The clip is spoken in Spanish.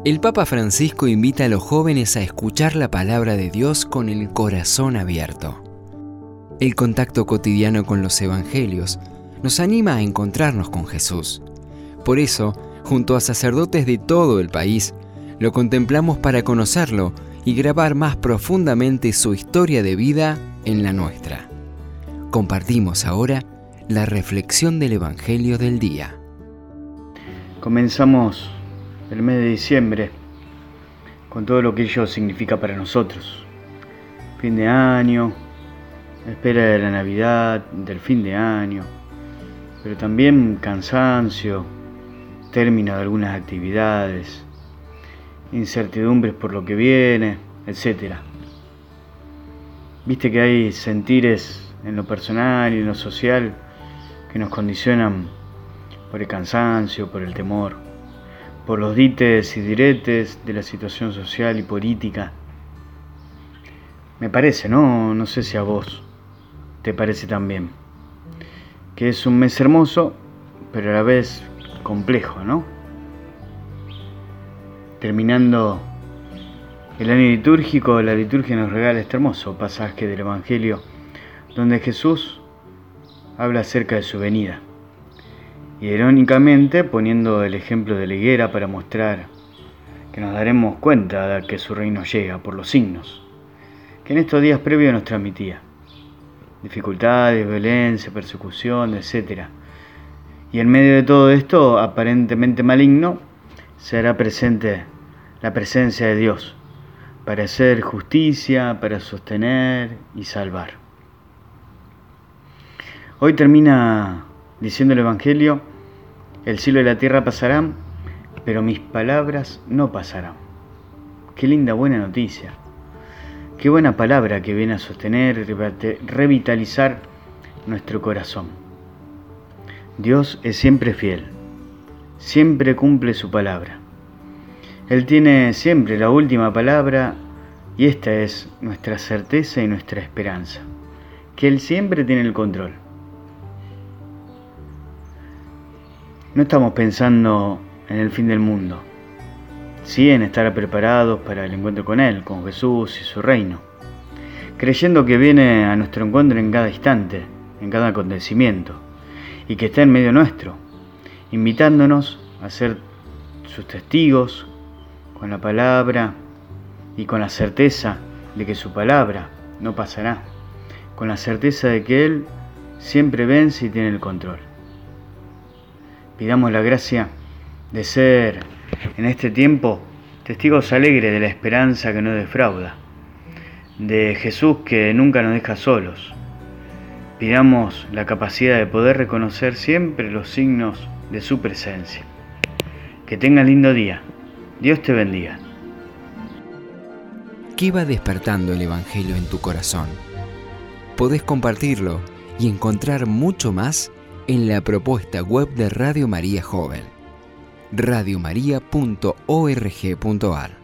El Papa Francisco invita a los jóvenes a escuchar la palabra de Dios con el corazón abierto. El contacto cotidiano con los evangelios nos anima a encontrarnos con Jesús. Por eso, junto a sacerdotes de todo el país, lo contemplamos para conocerlo y grabar más profundamente su historia de vida en la nuestra. Compartimos ahora la reflexión del Evangelio del día. Comenzamos el mes de diciembre con todo lo que ello significa para nosotros. Fin de año, espera de la Navidad, del fin de año, pero también cansancio, término de algunas actividades, incertidumbres por lo que viene, etc. Viste que hay sentires en lo personal y en lo social que nos condicionan por el cansancio, por el temor, por los dites y diretes de la situación social y política. Me parece, no sé si a vos te parece también, que es un mes hermoso, pero a la vez complejo, ¿no? Terminando el año litúrgico, la liturgia nos regala este hermoso pasaje del Evangelio, donde Jesús habla acerca de su venida. Y irónicamente poniendo el ejemplo de la higuera para mostrar que nos daremos cuenta de que su reino llega por los signos que en estos días previos nos transmitía. Dificultades, violencia, persecución, etc. Y en medio de todo esto, aparentemente maligno, se hará presente la presencia de Dios para hacer justicia, para sostener y salvar. Hoy termina diciendo el Evangelio: el cielo y la tierra pasarán, pero mis palabras no pasarán. Qué linda, buena noticia. Qué buena palabra que viene a sostener, revitalizar nuestro corazón. Dios es siempre fiel, siempre cumple su palabra. Él tiene siempre la última palabra y esta es nuestra certeza y nuestra esperanza, que Él siempre tiene el control. No estamos pensando en el fin del mundo, sí en estar preparados para el encuentro con Él, con Jesús y su reino, creyendo que viene a nuestro encuentro en cada instante, en cada acontecimiento, y que está en medio nuestro, invitándonos a ser sus testigos con la palabra y con la certeza de que su palabra no pasará, con la certeza de que Él siempre vence y tiene el control. Pidamos la gracia de ser en este tiempo testigos alegres de la esperanza que no defrauda, de Jesús que nunca nos deja solos. Pidamos la capacidad de poder reconocer siempre los signos de su presencia. Que tengas lindo día. Dios te bendiga. ¿Qué va despertando el Evangelio en tu corazón? Podés compartirlo y encontrar mucho más en la propuesta web de Radio María Joven, radiomaria.org.ar.